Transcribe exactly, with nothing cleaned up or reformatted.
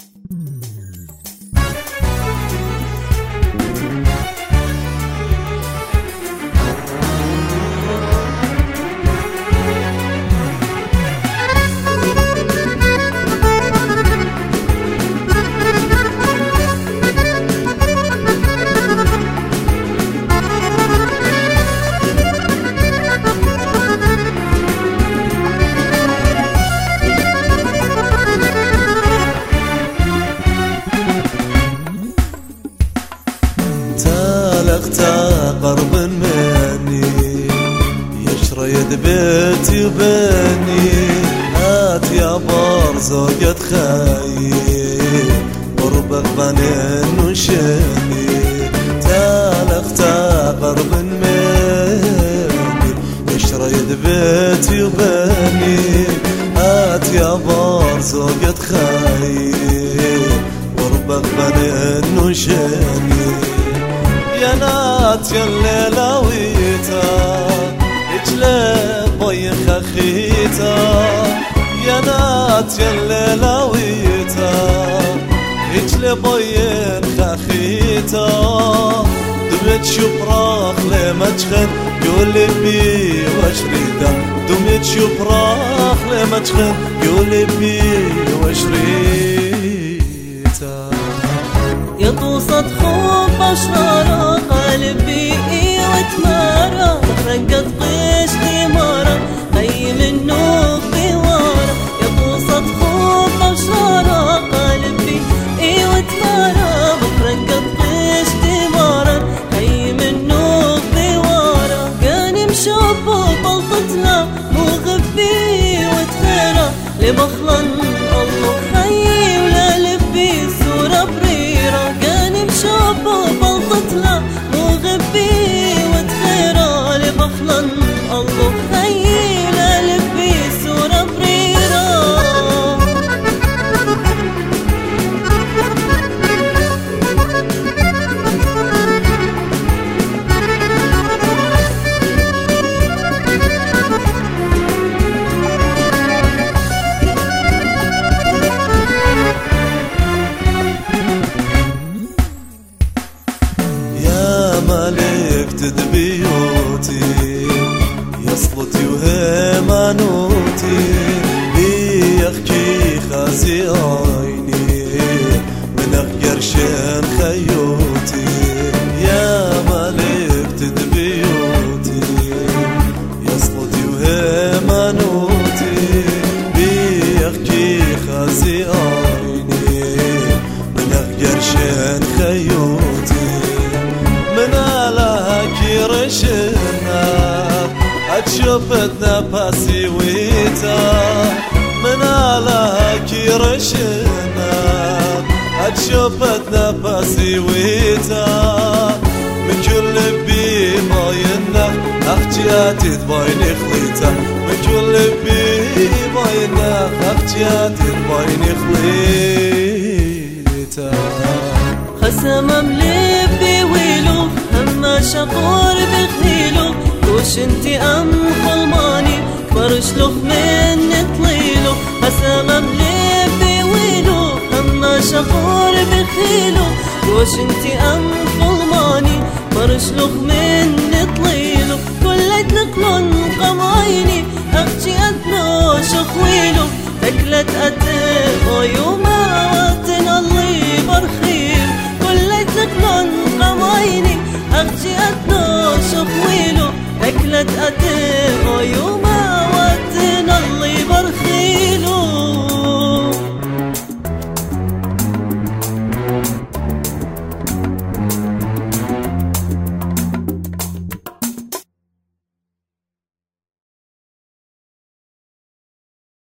قرب مني يشرى يد بيتي وبني هات يا بار زوجة خايب قربك بنين وشني تالق قرب مني يشرى يد بيتي وبني هات يا بار زوجة خايب قربك بنين وشني يا نات يا الليلة ويتا اجلي بوي خخيتا يا نات يا الليلة ويتا اجلي بوي خخيتا دمت شبراخ لمجخن يولي بي وشريدا دمت شبراخ لمجخن يولي بي وشريدا يا توسط خوب بشرارة قلبي وتمارة رقت قيش دمارة هي من نوق بوارة يا توسط خوب بشرارة قلبي وتمارة رقت قيش دمارة هي من نوق بوارة كان مشوب وبلطتنا مو غبي وتخيرة لبخلن الله حي ولا لبي صورة بريرة كان مشوب وبلطتنا مو غبي وتخيرة لبخلن الله حي ولا لبي صورة بريرة بيوتي يصلتي وهيمانوتي بيخكي خازي عيني من أخجرشين خيوتي يا مالك تدبيوتي يصلتي وهيمانوتي بيخكي خازي عيني من أخجرشين خيوتي من رشنا أتشوفتنا باسي ويتا من على كيرشنا أتشوفتنا باسي ويتا من كل بي باينا أختياتي تبايني خليتا من كل بي باينا أختياتي تبايني خليتا خسم ملبي ويلو هما شقور بخيلو وش انتي ام خلماني كبر شلوخ من طليلو خسم ملبي ويلو هما شقور بخيلو وش انتي ام خلماني كبر شلوخ من طليلو كلت نقلن قمايني اختي ادنو شخويلو تكلت اتي ويوما واتنا اللي برخيل كلت نقلن قمايني اختي ادنو شخويلو تكلت اتي ويوما واتنا اللي